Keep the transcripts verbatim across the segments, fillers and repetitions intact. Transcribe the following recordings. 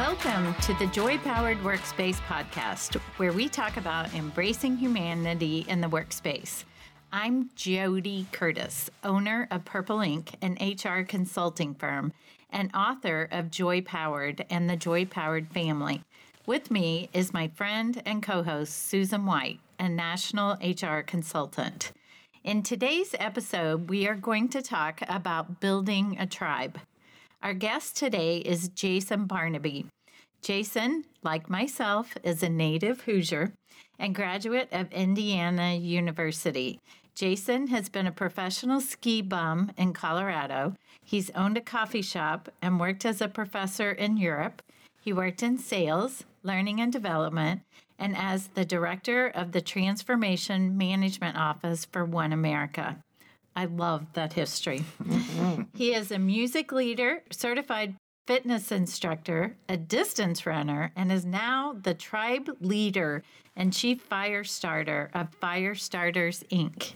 Welcome to the Joy Powered Workspace podcast, where we talk about embracing humanity in the workspace. I'm Jody Curtis, owner of Purple Ink, an H R consulting firm, and author of Joy Powered and the Joy Powered Family. With me is my friend and co-host, Susan White, a national H R consultant. In today's episode, we are going to talk about building a tribe. Our guest today is Jason Barnaby. Jason, like myself, is a native Hoosier and graduate of Indiana University. Jason has been a professional ski bum in Colorado. He's owned a coffee shop and worked as a professor in Europe. He worked in sales, learning and development, and as the director of the Transformation Management Office for One America. I love that history. Mm-hmm. He is a music leader, certified fitness instructor, a distance runner, and is now the tribe leader and chief fire starter of Fire Starters, Incorporated.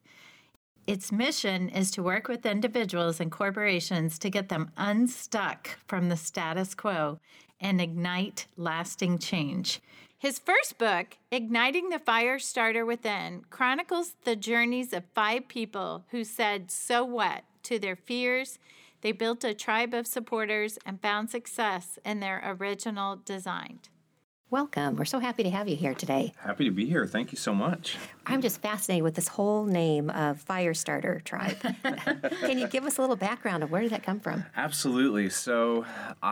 Its mission is to work with individuals and corporations to get them unstuck from the status quo and ignite lasting change. His first book, Igniting the Fire Starter Within, chronicles the journeys of five people who said so what to their fears. They built a tribe of supporters and found success in their original design. Welcome. We're so happy to have you here today. Happy to be here. Thank you so much. I'm just fascinated with this whole name of Firestarter Tribe. Can you give us a little background of where did that come from? Absolutely. So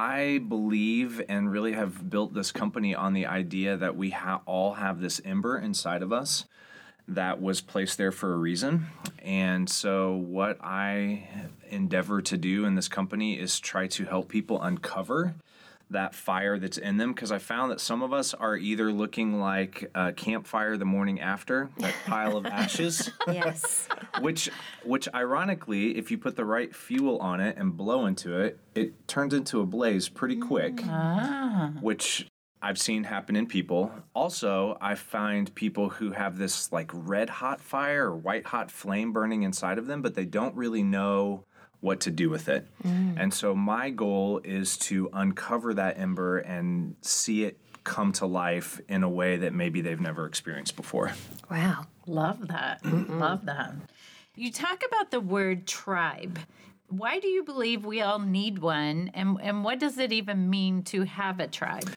I believe and really have built this company on the idea that we ha- all have this ember inside of us that was placed there for a reason. And so what I endeavor to do in this company is try to help people uncover that fire that's in them, because I found that some of us are either looking like a campfire the morning after, that pile of ashes. Yes. Which, which ironically, if you put the right fuel on it and blow into it, it turns into a blaze pretty quick, Ah. which I've seen happen in people. Also, I find people who have this like red hot fire or white hot flame burning inside of them, but they don't really know what to do with it. Mm. And so my goal is to uncover that ember and see it come to life in a way that maybe they've never experienced before. Wow. Love that. Mm-hmm. Love that. You talk about the word tribe. Why do you believe we all need one? And, and what does it even mean to have a tribe?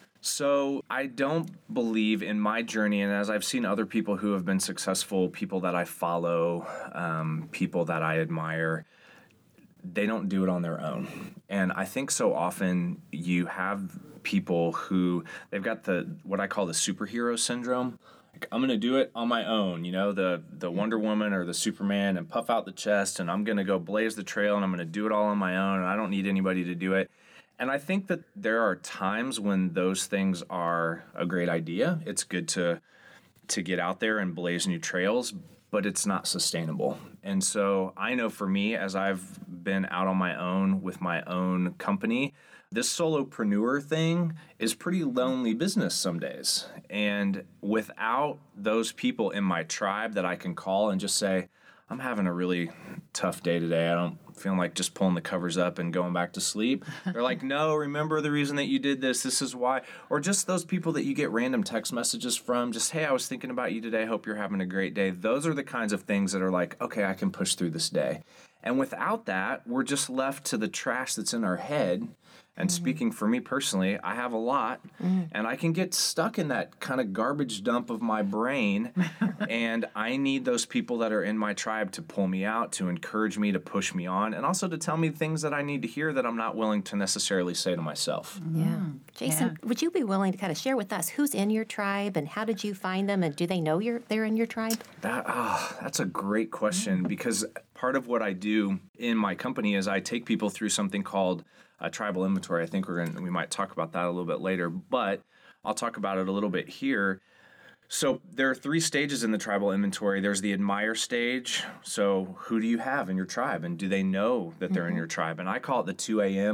So I don't believe in my journey, and as I've seen other people who have been successful, people that I follow, um, people that I admire, they don't do it on their own. And I think so often you have people who, they've got the, what I call the superhero syndrome. Like, I'm going to do it on my own, you know, the, the Wonder Woman or the Superman, and puff out the chest, and I'm going to go blaze the trail, and I'm going to do it all on my own, and I don't need anybody to do it. And I think that there are times when those things are a great idea. It's good to to get out there and blaze new trails, but it's not sustainable. And so I know for me, as I've been out on my own with my own company, this solopreneur thing is pretty lonely business some days. And without those people in my tribe that I can call and just say, I'm having a really tough day today. I don't feel like just pulling the covers up and going back to sleep. They're like, no, remember the reason that you did this. This is why. Or just those people that you get random text messages from. Just, hey, I was thinking about you today. Hope you're having a great day. Those are the kinds of things that are like, okay, I can push through this day. And without that, we're just left to the trash that's in our head. And mm-hmm. speaking for me personally, I have a lot, mm-hmm. and I can get stuck in that kind of garbage dump of my brain, and I need those people that are in my tribe to pull me out, to encourage me, to push me on, and also to tell me things that I need to hear that I'm not willing to necessarily say to myself. Yeah. Jason, yeah. Would you be willing to kind of share with us who's in your tribe, and how did you find them, and do they know you're they're in your tribe? That oh, that's a great question, mm-hmm. because part of what I do in my company is I take people through something called a tribal inventory. I think we're going we might talk about that a little bit later, but I'll talk about it a little bit here. So there are three stages in the tribal inventory. There's the admire stage. So who do you have in your tribe, and do they know that they're mm-hmm. in your tribe? And I call it the two a.m.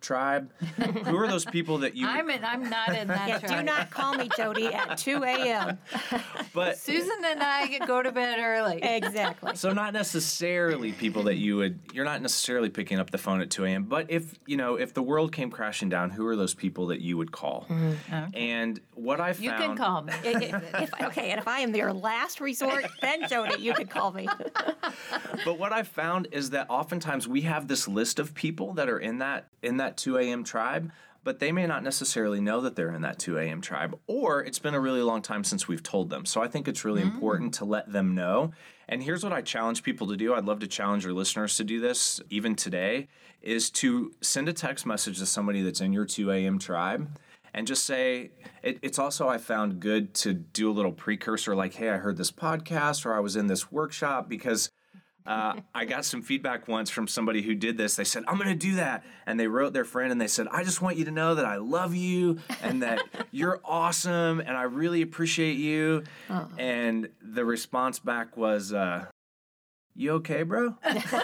tribe? Who are those people that you? I'm in, I'm not in that Yeah, tribe. do not call me Jody at two a.m. But Susan and I go to bed early. Exactly. so not necessarily people that you would. You're not necessarily picking up the phone at two a.m. But if you know, if the world came crashing down, who are those people that you would call? Mm-hmm. Okay. And what I found. You can call me. if, okay, and if I am your last resort, then Jody, you can call me. But what I found is that oftentimes we have this list of people that are in that in that two a.m. tribe, but they may not necessarily know that they're in that two a.m. tribe, or it's been a really long time since we've told them. So I think it's really mm. important to let them know. And here's what I challenge people to do. I'd love to challenge your listeners to do this even today, is to send a text message to somebody that's in your two a.m. tribe. And just say, it, it's also, I found good to do a little precursor like, hey, I heard this podcast or I was in this workshop, because uh, I got some feedback once from somebody who did this. They said, I'm going to do that. And they wrote their friend and they said, I just want you to know that I love you and that you're awesome and I really appreciate you. Oh. And the response back was, uh, you okay, bro?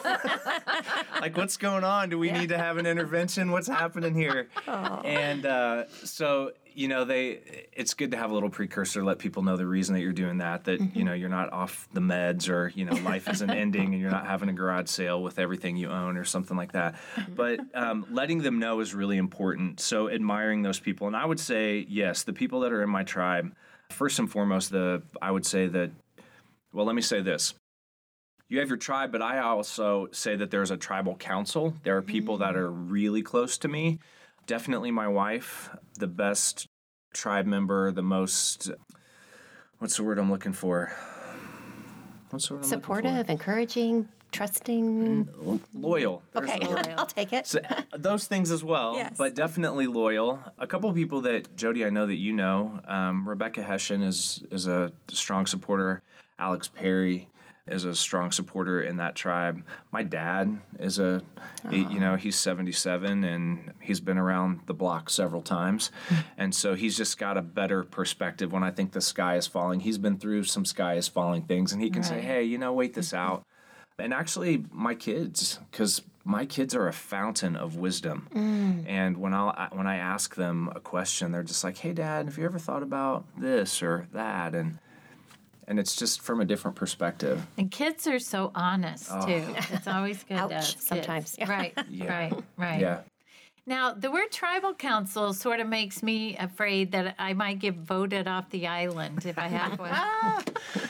Like, what's going on? Do we yeah. need to have an intervention? What's happening here? Oh. And uh, so, you know, they. It's good to have a little precursor, let people know the reason that you're doing that, that, mm-hmm. you know, you're not off the meds or, you know, life isn't ending and you're not having a garage sale with everything you own or something like that. But um, letting them know is really important. So admiring those people. And I would say, yes, the people that are in my tribe, first and foremost, the I would say that, well, let me say this. You have your tribe, but I also say that there's a tribal council. There are people that are really close to me. Definitely my wife, the best tribe member, the most, what's the word I'm looking for? What's the word I'm Supportive, looking for? encouraging, trusting. Loyal. There's okay, loyal. I'll take it. So, those things as well, yes. But definitely loyal. A couple of people that, Jody, I know that you know. Um, Rebecca Hession is, is a strong supporter. Alex Perry is a strong supporter in that tribe. My dad is a, he, you know, he's seventy-seven and he's been around the block several times. And so he's just got a better perspective when I think the sky is falling. He's been through some sky is falling things and he can right. say, hey, you know, wait this out. And actually my kids, because my kids are a fountain of wisdom. Mm. And when I when I ask them a question, they're just like, hey, Dad, have you ever thought about this or that? And And it's just from a different perspective. And kids are so honest, oh. too. It's always good Ouch, to have sometimes. Yeah. Right, yeah. right, right. Yeah. Now, the word tribal council sort of makes me afraid that I might get voted off the island if I have one.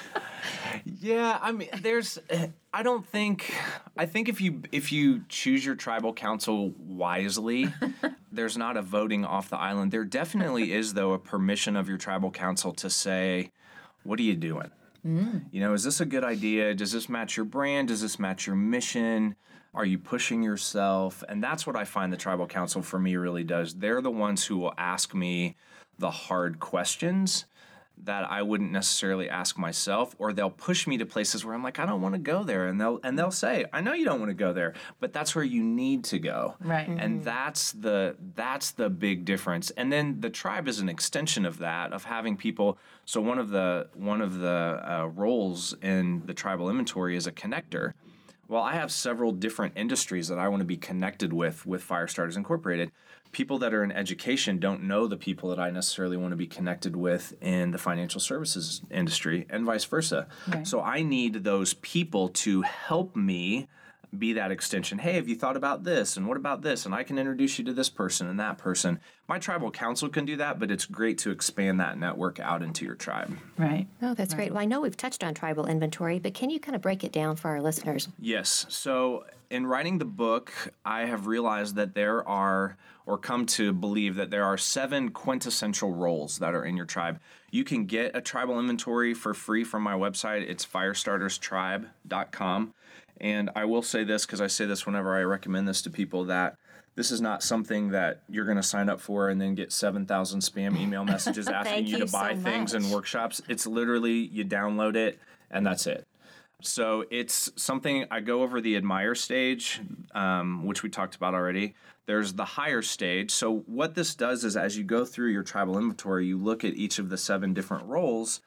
Yeah, I mean, there's, I don't think, I think if you if you choose your tribal council wisely, there's not a voting off the island. There definitely is, though, a permission of your tribal council to say, what are you doing? Mm. You know, is this a good idea? Does this match your brand? Does this match your mission? Are you pushing yourself? And that's what I find the tribal council for me really does. They're the ones who will ask me the hard questions that I wouldn't necessarily ask myself, or they'll push me to places where I'm like, I don't want to go there. And they'll and they'll say, I know you don't want to go there, but that's where you need to go. Right. Mm-hmm. And that's the that's the big difference. And then the tribe is an extension of that, of having people. So one of the one of the uh, roles in the tribal inventory is a connector. Well, I have several different industries that I want to be connected with with Firestarters Incorporated. People that are in education don't know the people that I necessarily want to be connected with in the financial services industry, and vice versa. Right. So I need those people to help me be that extension. Hey, have you thought about this? And what about this? And I can introduce you to this person and that person. My tribal council can do that, but it's great to expand that network out into your tribe. Right. Oh, that's right. great. Well, I know we've touched on tribal inventory, but can you kind of break it down for our listeners? Yes. So in writing the book, I have realized that there are, or come to believe that there are seven quintessential roles that are in your tribe. You can get a tribal inventory for free from my website. It's firestarters tribe dot com. And I will say this, because I say this whenever I recommend this to people, that this is not something that you're going to sign up for and then get seven thousand spam email messages asking you, you to buy so things in workshops. It's literally you download it and that's it. So it's something, I go over the admire stage, um, which we talked about already. There's the hire stage. So what this does is as you go through your tribal inventory, you look at each of the seven different roles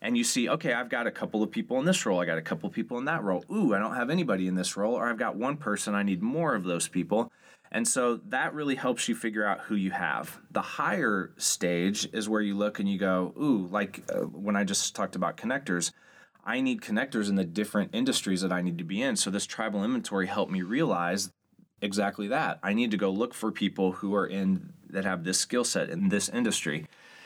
and you see, okay, I've got a couple of people in this role, I got a couple of people in that role. Ooh, I don't have anybody in this role, or I've got one person, I need more of those people. And so that really helps you figure out who you have. The higher stage is where you look and you go, ooh, like uh, when I just talked about connectors, I need connectors in the different industries that I need to be in. So this tribal inventory helped me realize exactly that. I need to go look for people who are in, that have this skill set in this industry.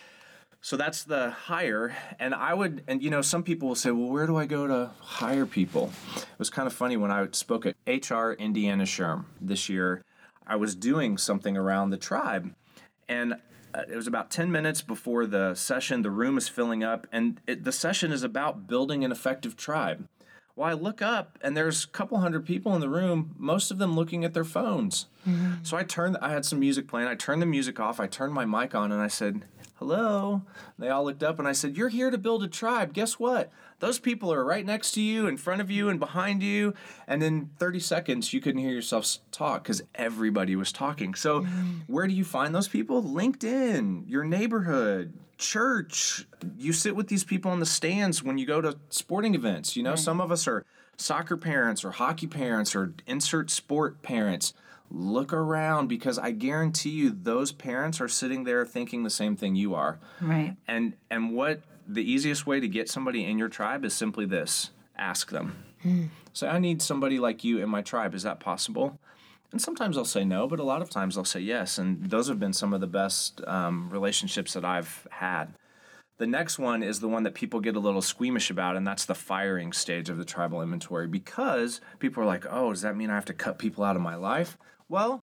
So that's the hire. And I would, and you know, some people will say, well, where do I go to hire people? It was kind of funny when I spoke at H R Indiana SHRM this year. I was doing something around the tribe, and it was about ten minutes before the session. The room is filling up, and it, the session is about building an effective tribe. Well, I look up, and there's a couple hundred people in the room, most of them looking at their phones. Mm-hmm. So I turned, I had some music playing. I turned the music off. I turned my mic on, and I said, hello. They all looked up, and I said, you're here to build a tribe. Guess what? Those people are right next to you, in front of you, and behind you. And in thirty seconds, you couldn't hear yourself talk because everybody was talking. So mm. where do you find those people? LinkedIn, your neighborhood, church. You sit with these people in the stands when you go to sporting events. You know, right. Some of us are soccer parents or hockey parents or insert sport parents. Look around, because I guarantee you those parents are sitting there thinking the same thing you are. Right. And and what the easiest way to get somebody in your tribe is simply this: ask them. Mm. So I need somebody like you in my tribe. Is that possible? And sometimes they'll say no, but a lot of times they'll say yes. And those have been some of the best um, relationships that I've had. The next one is the one that people get a little squeamish about, and that's the firing stage of the tribal inventory, because people are like, oh, does that mean I have to cut people out of my life? Well,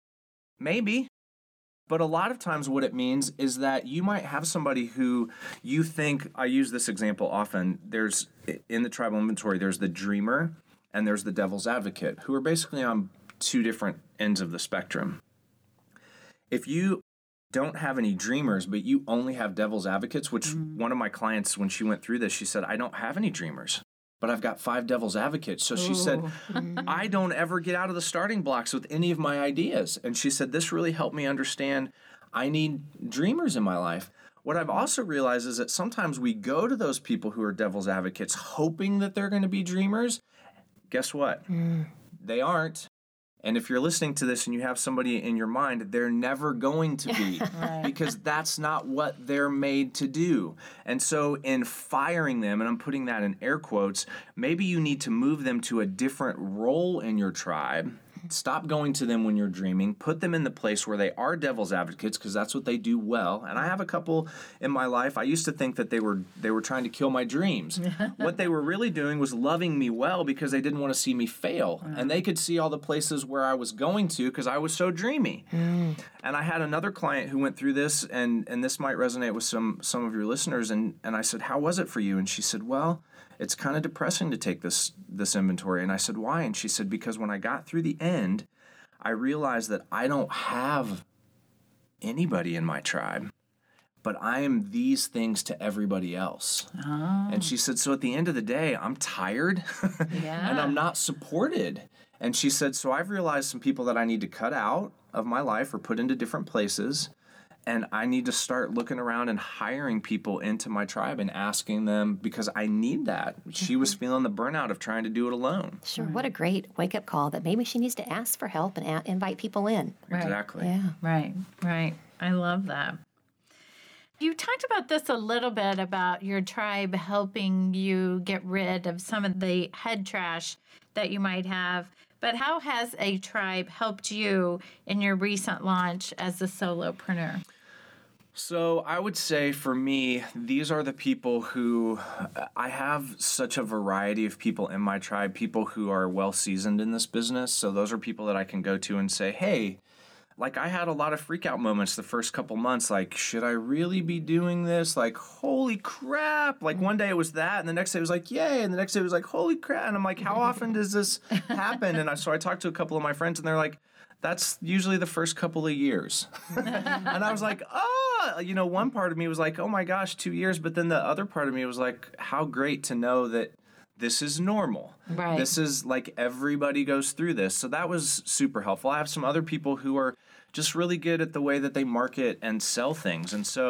maybe. But a lot of times what it means is that you might have somebody who you think, I use this example often, there's, in the tribal inventory, there's the dreamer and there's the devil's advocate, who are basically on two different ends of the spectrum. If you don't have any dreamers, but you only have devil's advocates, which mm. one of my clients, when she went through this, she said, I don't have any dreamers, but I've got five devil's advocates. So she Ooh. said, I don't ever get out of the starting blocks with any of my ideas. And she said, this really helped me understand I need dreamers in my life. What I've also realized is that sometimes we go to those people who are devil's advocates hoping that they're going to be dreamers. Guess what? Mm. They aren't. And if you're listening to this and you have somebody in your mind, they're never going to be right. because that's not what they're made to do. And so in firing them, and I'm putting that in air quotes, maybe you need to move them to a different role in your tribe. Stop going to them when you're dreaming. Put them in the place where they are devil's advocates, because that's what they do well. And I have a couple in my life. I used to think that they were they were trying to kill my dreams. What they were really doing was loving me well, because they didn't want to see me fail. Mm. And they could see all the places where I was going to, because I was so dreamy. Mm. And I had another client who went through this, and, and this might resonate with some, some of your listeners. And, and I said, how was it for you? And she said, well, it's kind of depressing to take this this inventory. And I said, why? And she said, because when I got through the end, I realized that I don't have anybody in my tribe, but I am these things to everybody else. Oh. And she said, so at the end of the day, I'm tired yeah. and I'm not supported. And she said, so I've realized some people that I need to cut out of my life or put into different places. And I need to start looking around and hiring people into my tribe and asking them, because I need that. She was feeling the burnout of trying to do it alone. Sure. Right. What a great wake-up call that maybe she needs to ask for help and a- invite people in. Right. Exactly. Yeah. Right, right. I love that. You talked about this a little bit, about your tribe helping you get rid of some of the head trash that you might have. But how has a tribe helped you in your recent launch as a solopreneur? So I would say for me, these are the people who, I have such a variety of people in my tribe, people who are well seasoned in this business. So those are people that I can go to and say, hey, like I had a lot of freak out moments the first couple months, like, should I really be doing this? Like, holy crap. Like one day it was that, and the next day it was like, yay. And the next day it was like, holy crap. And I'm like, how often does this happen? And I, so I talked to a couple of my friends, and they're like, that's usually the first couple of years. And I was like, oh, you know, one part of me was like, oh my gosh, two years. But then the other part of me was like, how great to know that this is normal. Right. This is like everybody goes through this. So that was super helpful. I have some other people who are just really good at the way that they market and sell things. And so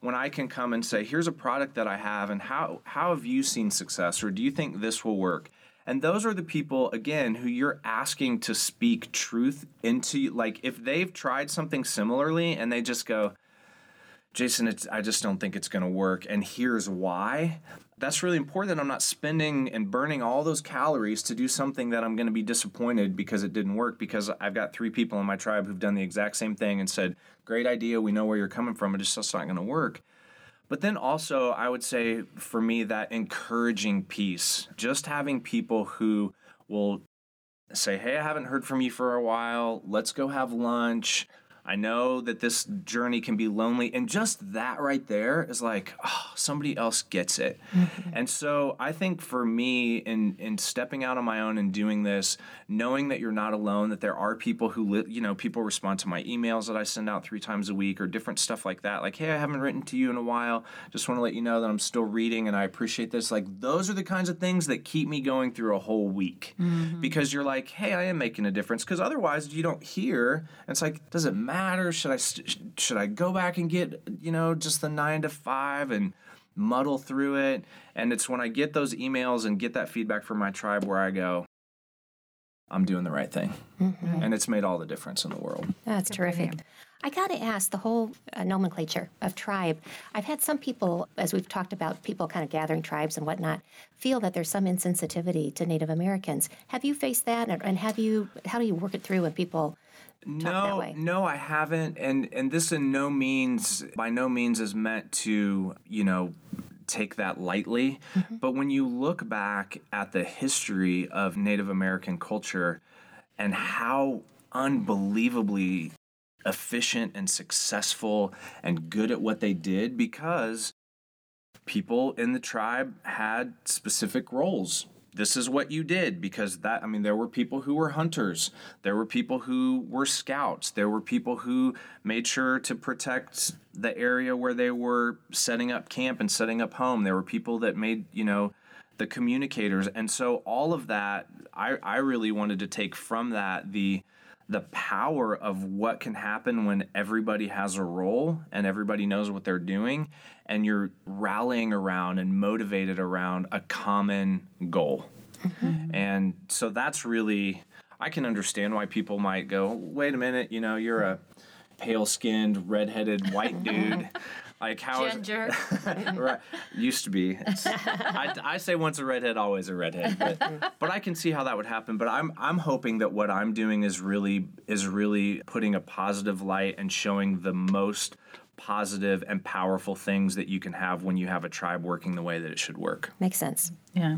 when I can come and say, here's a product that I have, and how how have you seen success, or do you think this will work? And those are the people, again, who you're asking to speak truth into. Like, if they've tried something similarly and they just go, Jason, it's, I just don't think it's going to work, and here's why. That's really important, that I'm not spending and burning all those calories to do something that I'm going to be disappointed because it didn't work, because I've got three people in my tribe who've done the exact same thing and said, great idea, we know where you're coming from, but it's just not going to work. But then also, I would say, for me, that encouraging piece, just having people who will say, hey, I haven't heard from you for a while, let's go have lunch. I know that this journey can be lonely, and just that right there is like, oh, somebody else gets it. Mm-hmm. And so I think for me, in in stepping out on my own and doing this, knowing that you're not alone, that there are people who, li- you know, people respond to my emails that I send out three times a week, or different stuff like that. Like, hey, I haven't written to you in a while. Just want to let you know that I'm still reading and I appreciate this. Like, those are the kinds of things that keep me going through a whole week. Mm-hmm. Because you're like, hey, I am making a difference. Because otherwise you don't hear, and it's like, does it matter? matter? Should I should I go back and get, you know, just the nine to five and muddle through it? And it's when I get those emails and get that feedback from my tribe where I go, I'm doing the right thing. Mm-hmm. And it's made all the difference in the world. That's terrific. I got to ask, the whole uh, nomenclature of tribe, I've had some people, as we've talked about people kind of gathering tribes and whatnot, feel that there's some insensitivity to Native Americans. Have you faced that? And, and have you, how do you work it through when people talk no, that way? No, I haven't. And, and this in no means, by no means is meant to, you know, take that lightly. Mm-hmm. But when you look back at the history of Native American culture and how unbelievably efficient and successful and good at what they did, because people in the tribe had specific roles. This is what you did, because that, I mean, there were people who were hunters. There were people who were scouts. There were people who made sure to protect the area where they were setting up camp and setting up home. There were people that made, you know, the communicators. And so all of that, I, I really wanted to take from that the the power of what can happen when everybody has a role and everybody knows what they're doing, and you're rallying around and motivated around a common goal. Mm-hmm. And so that's really, I can understand why people might go, wait a minute, you know, you're a pale-skinned, redheaded white dude. Like how Ginger. Is, right, used to be. I, I say once a redhead, always a redhead. But, but I can see how that would happen. But I'm I'm hoping that what I'm doing is really is really putting a positive light and showing the most positive and powerful things that you can have when you have a tribe working the way that it should work. Makes sense. Yeah.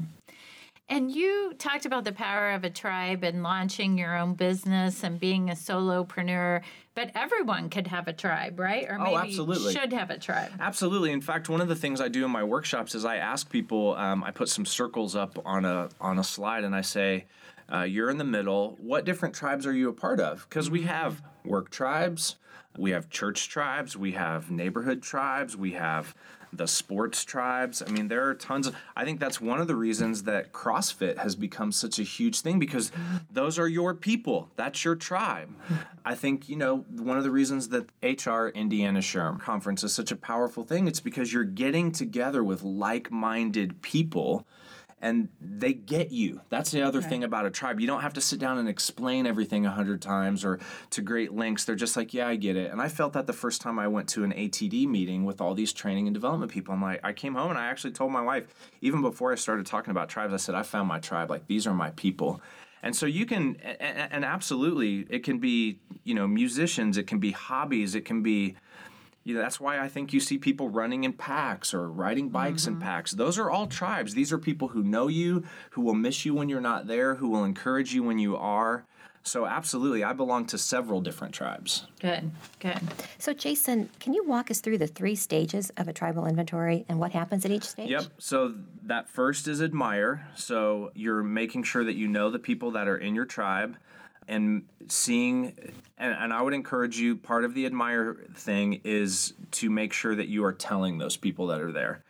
And you talked about the power of a tribe and launching your own business and being a solopreneur, but everyone could have a tribe, right? Or maybe oh, absolutely. should have a tribe. Absolutely. In fact, one of the things I do in my workshops is I ask people, um, I put some circles up on a on a slide and I say, uh, you're in the middle. What different tribes are you a part of? Because we have work tribes, we have church tribes, we have neighborhood tribes, we have the sports tribes. I mean, there are tons of, I think that's one of the reasons that CrossFit has become such a huge thing, because those are your people. That's your tribe. I think, you know, one of the reasons that H R Indiana S H R M conference is such a powerful thing, it's because you're getting together with like-minded people and they get you. That's the other right. thing about a tribe. You don't have to sit down and explain everything a hundred times or to great lengths. They're just like, yeah, I get it. And I felt that the first time I went to an A T D meeting with all these training and development people. I'm like, I came home and I actually told my wife, even before I started talking about tribes, I said, I found my tribe. Like, these are my people. And so you can, and, and absolutely, it can be, you know, musicians, it can be hobbies, it can be, you know, that's why I think you see people running in packs or riding bikes mm-hmm. in packs. Those are all tribes. These are people who know you, who will miss you when you're not there, who will encourage you when you are. So absolutely, I belong to several different tribes. Good, good. So Jason, can you walk us through the three stages of a tribal inventory and what happens at each stage? Yep. So that first is admire. So you're making sure that you know the people that are in your tribe. And seeing, and, and I would encourage you, part of the admire thing is to make sure that you are telling those people that are there.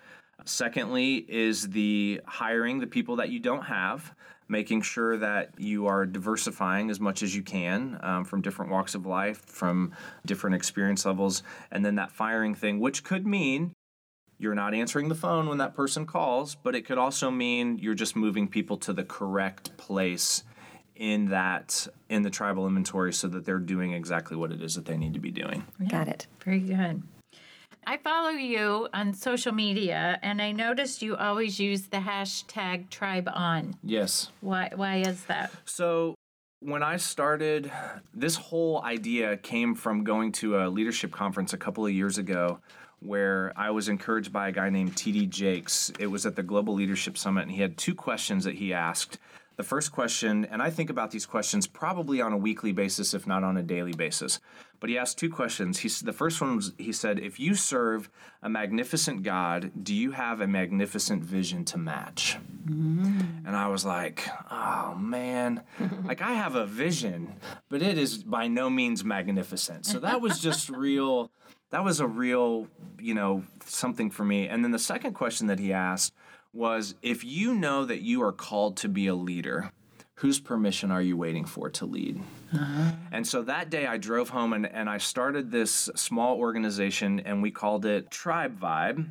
Secondly is the hiring the people that you don't have, making sure that you are diversifying as much as you can um, from different walks of life, from different experience levels. And then that firing thing, which could mean you're not answering the phone when that person calls, but it could also mean you're just moving people to the correct place in that in the tribal inventory so that they're doing exactly what it is that they need to be doing. Yeah. Got it. Very good. I follow you on social media, and I noticed you always use the hashtag Tribe On. Yes. Why? Why is that? So when I started, this whole idea came from going to a leadership conference a couple of years ago where I was encouraged by a guy named T D Jakes. It was at the Global Leadership Summit, and he had two questions that he asked. The first question, and I think about these questions probably on a weekly basis, if not on a daily basis, but he asked two questions. He, the first one was, he said, if you serve a magnificent God, do you have a magnificent vision to match? Mm-hmm. And I was like, oh, man. Like, I have a vision, but it is by no means magnificent. So that was just real, that was a real, you know, something for me. And then the second question that he asked was, if you know that you are called to be a leader, whose permission are you waiting for to lead? Uh-huh. And so that day I drove home and, and I started this small organization, and we called it Tribe Vibe.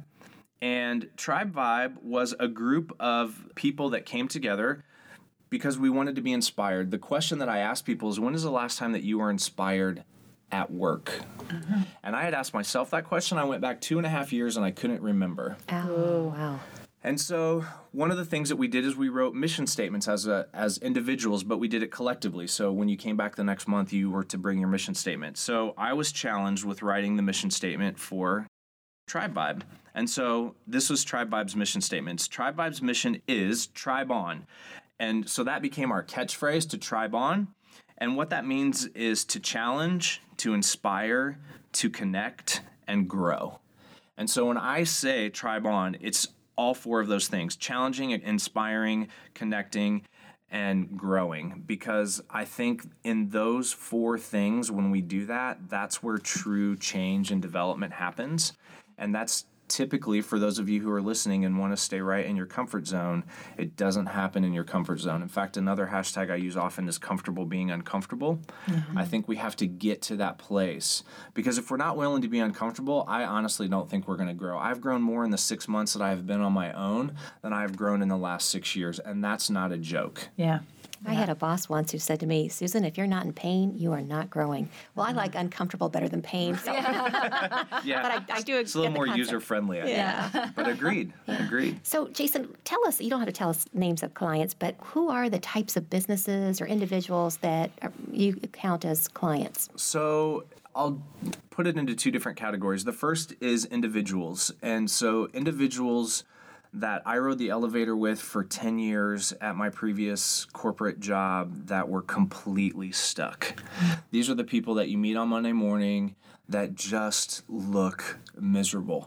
And Tribe Vibe was a group of people that came together because we wanted to be inspired. The question that I asked people is, when is the last time that you were inspired at work? Uh-huh. And I had asked myself that question. I went back two and a half years and I couldn't remember. Oh, wow. And so one of the things that we did is we wrote mission statements as a, as individuals, but we did it collectively. So when you came back the next month, you were to bring your mission statement. So I was challenged with writing the mission statement for Tribe Vibe. And so this was Tribe Vibe's mission statements. Tribe Vibe's mission is Tribe On. And so that became our catchphrase, to Tribe On. And what that means is to challenge, to inspire, to connect, and grow. And so when I say Tribe On, it's all four of those things: challenging, inspiring, connecting, and growing. Because I think in those four things, when we do that, that's where true change and development happens. And that's typically, for those of you who are listening and want to stay right in your comfort zone, it doesn't happen in your comfort zone. In fact, another hashtag I use often is comfortable being uncomfortable. Mm-hmm. I think we have to get to that place, because if we're not willing to be uncomfortable, I honestly don't think we're going to grow. I've grown more in the six months that I have been on my own than I've grown in the last six years, and that's not a joke. Yeah. I had a boss once who said to me, Susan, if you're not in pain, you are not growing. Well, I like uncomfortable better than pain. So. Yeah. But I, I do It's a little more user-friendly, I yeah. think. But agreed, yeah. agreed. So, Jason, tell us, you don't have to tell us names of clients, but who are the types of businesses or individuals that are, you count as clients? So I'll put it into two different categories. The first is individuals. And so individuals that I rode the elevator with for ten years at my previous corporate job that were completely stuck. These are the people that you meet on Monday morning that just look miserable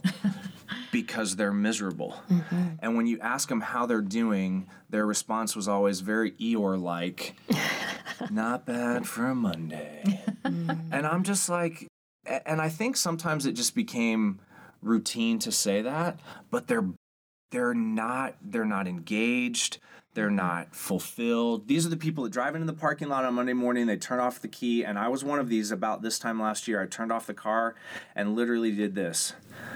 because they're miserable. Mm-hmm. And when you ask them how they're doing, their response was always very Eeyore-like, not bad for a Monday. And I'm just like, and I think sometimes it just became routine to say that, but they're They're not, they're not engaged. They're not fulfilled. These are the people that drive into the parking lot on Monday morning, they turn off the key, and I was one of these about this time last year. I turned off the car and literally did this.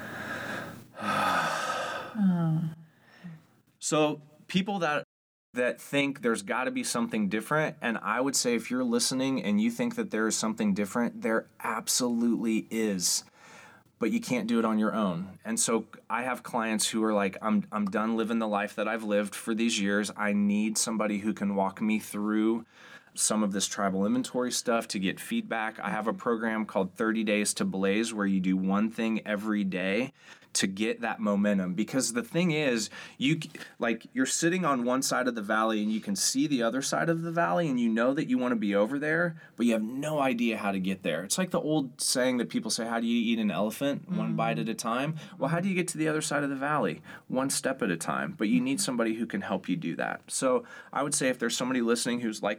oh. So people that that think there's got to be something different, and I would say if you're listening and you think that there is something different, there absolutely is. But you can't do it on your own. And so I have clients who are like, I'm I'm done living the life that I've lived for these years. I need somebody who can walk me through some of this tribal inventory stuff to get feedback. I have a program called thirty days to Blaze where you do one thing every day to get that momentum. Because the thing is, you like you're sitting on one side of the valley and you can see the other side of the valley and you know that you want to be over there, but you have no idea how to get there. It's like the old saying that people say, how do you eat an elephant? Mm-hmm. One bite at a time. Well, how do you get to the other side of the valley? One step at a time. But you need somebody who can help you do that. So I would say if there's somebody listening who's like that, those are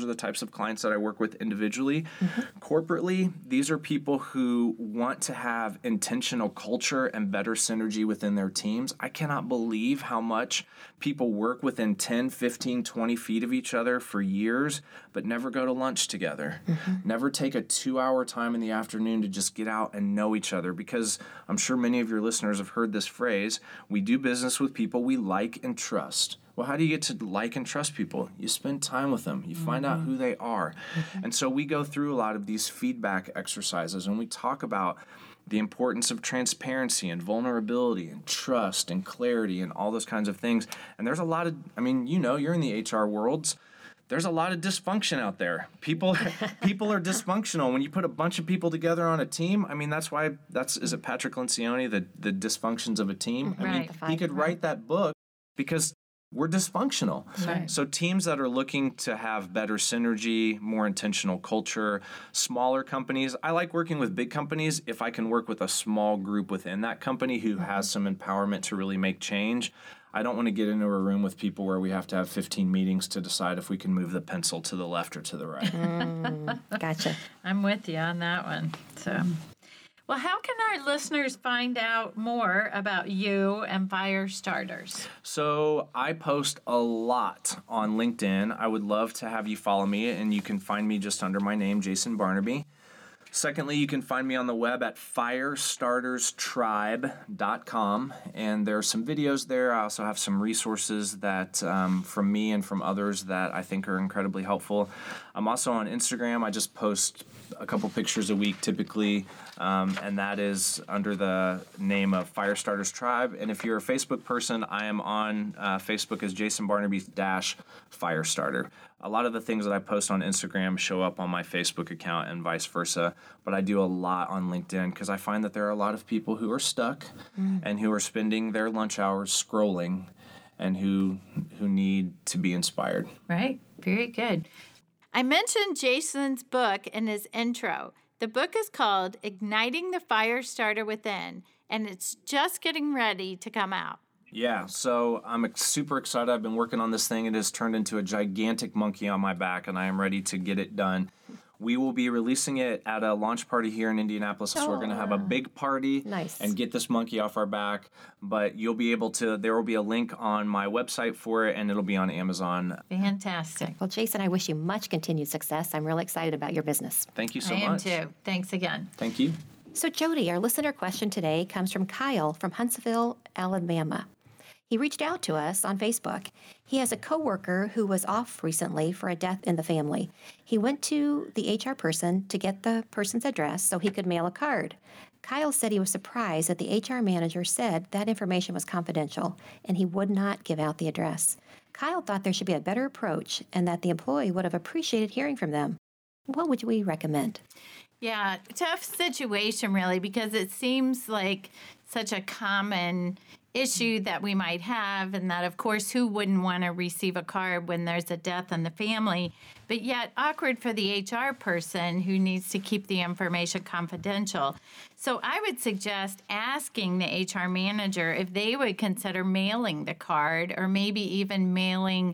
the types of clients that I work with individually. Mm-hmm. Corporately, these are people who want to have intentional culture and better synergy within their teams. I cannot believe how much people work within ten, fifteen, twenty feet of each other for years, but never go to lunch together. Mm-hmm. Never take a two-hour time in the afternoon to just get out and know each other, because I'm sure many of your listeners have heard this phrase, we do business with people we like and trust. Well, how do you get to like and trust people? You spend time with them. You find mm-hmm. out who they are. Mm-hmm. And so we go through a lot of these feedback exercises, and we talk about the importance of transparency and vulnerability and trust and clarity and all those kinds of things. And there's a lot of, I mean, you know, you're in the H R worlds. There's a lot of dysfunction out there. People people are dysfunctional. When you put a bunch of people together on a team, I mean, that's why, that's, is it Patrick Lencioni, the, the dysfunctions of a team? I right. mean, he could write that book because we're dysfunctional. Right. So teams that are looking to have better synergy, more intentional culture, smaller companies. I like working with big companies if I can work with a small group within that company who has some empowerment to really make change. I don't want to get into a room with people where we have to have fifteen meetings to decide if we can move the pencil to the left or to the right. Mm, gotcha. I'm with you on that one. So, well, how can our listeners find out more about you and Fire Starters? So I post a lot on LinkedIn. I would love to have you follow me, and you can find me just under my name, Jason Barnaby. Secondly, you can find me on the web at fire starters tribe dot com, and there are some videos there. I also have some resources that um, from me and from others that I think are incredibly helpful. I'm also on Instagram. I just post a couple pictures a week typically, um, and that is under the name of Fire Starters Tribe. And if you're a Facebook person, I am on uh, Facebook as Jason Barnaby dash Firestarter. A lot of the things that I post on Instagram show up on my Facebook account and vice versa, but I do a lot on LinkedIn because I find that there are a lot of people who are stuck mm. and who are spending their lunch hours scrolling and who who need to be inspired. Right. Very good. I mentioned Jason's book in his intro. The book is called Igniting the Fire Starter Within, and it's just getting ready to come out. Yeah, so I'm super excited. I've been working on this thing. It has turned into a gigantic monkey on my back, and I am ready to get it done. We will be releasing it at a launch party here in Indianapolis, so oh, we're going to have a big party nice. and get this monkey off our back. But you'll be able to, there will be a link on my website for it, and it'll be on Amazon. Fantastic. Well, Jason, I wish you much continued success. I'm really excited about your business. Thank you so I much. I am too. Thanks again. Thank you. So, Jody, our listener question today comes from Kyle from Huntsville, Alabama. He reached out to us on Facebook. He has a coworker who was off recently for a death in the family. He went to the H R person to get the person's address so he could mail a card. Kyle said he was surprised that the H R manager said that information was confidential and he would not give out the address. Kyle thought there should be a better approach and that the employee would have appreciated hearing from them. What would we recommend? Yeah, tough situation really, because it seems like such a common issue that we might have, and that, of course, who wouldn't want to receive a card when there's a death in the family, but yet awkward for the H R person who needs to keep the information confidential. So I would suggest asking the H R manager if they would consider mailing the card, or maybe even mailing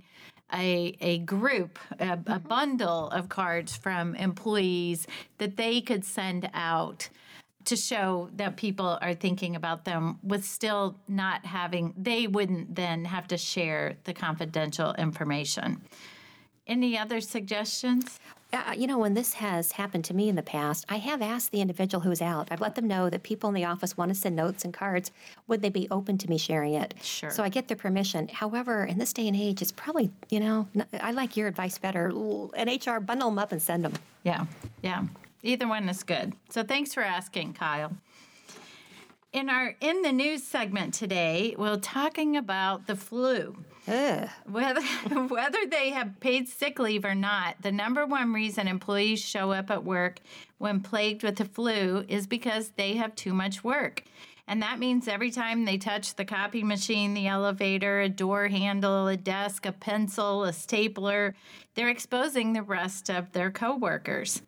a a group, a, a bundle of cards from employees that they could send out to show that people are thinking about them, with still not having, they wouldn't then have to share the confidential information. Any other suggestions? Uh, you know, when this has happened to me in the past, I have asked the individual who's out. I've let them know that people in the office want to send notes and cards. Would they be open to me sharing it? Sure. So I get their permission. However, in this day and age, it's probably, you know, I like your advice better. An H R, bundle them up and send them. Yeah, yeah. Either one is good. So thanks for asking, Kyle. In our In the News segment today, we're talking about the flu. Ugh. Whether, whether they have paid sick leave or not, the number one reason employees show up at work when plagued with the flu is because they have too much work. And that means every time they touch the copy machine, the elevator, a door handle, a desk, a pencil, a stapler, they're exposing the rest of their coworkers.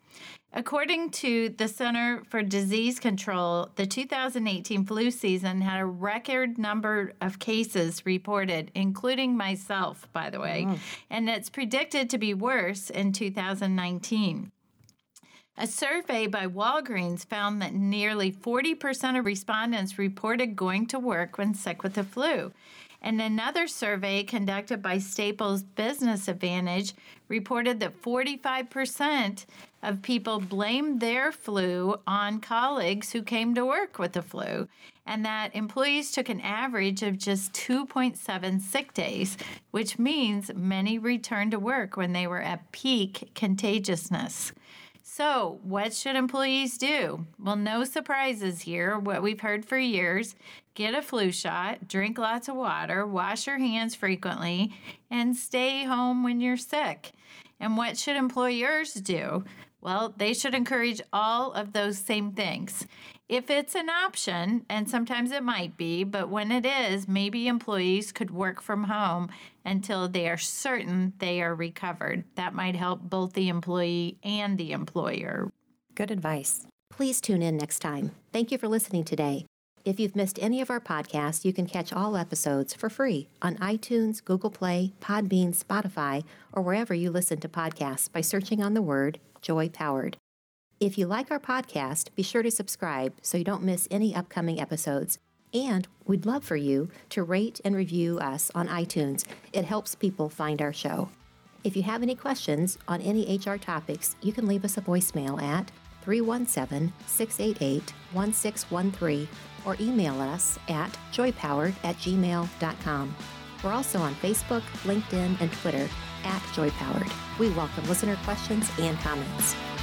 According to the Center for Disease Control, the two thousand eighteen flu season had a record number of cases reported, including myself, by the way, oh. and it's predicted to be worse in two thousand nineteen. A survey by Walgreens found that nearly forty percent of respondents reported going to work when sick with the flu. And another survey conducted by Staples Business Advantage reported that forty-five percent of people blamed their flu on colleagues who came to work with the flu, and that employees took an average of just two point seven sick days, which means many returned to work when they were at peak contagiousness. So, what should employees do? Well, no surprises here. What we've heard for years: get a flu shot, drink lots of water, wash your hands frequently, and stay home when you're sick. And what should employers do? Well, they should encourage all of those same things. If it's an option, and sometimes it might be, but when it is, maybe employees could work from home until they are certain they are recovered. That might help both the employee and the employer. Good advice. Please tune in next time. Thank you for listening today. If you've missed any of our podcasts, you can catch all episodes for free on iTunes, Google Play, Podbean, Spotify, or wherever you listen to podcasts by searching on the word Joy Powered. If you like our podcast, be sure to subscribe so you don't miss any upcoming episodes. And we'd love for you to rate and review us on iTunes. It helps people find our show. If you have any questions on any H R topics, you can leave us a voicemail at three one seven, six eight eight, one six one three or email us at joypowered at gmail dot com. We're also on Facebook, LinkedIn, and Twitter at Joypowered. We welcome listener questions and comments.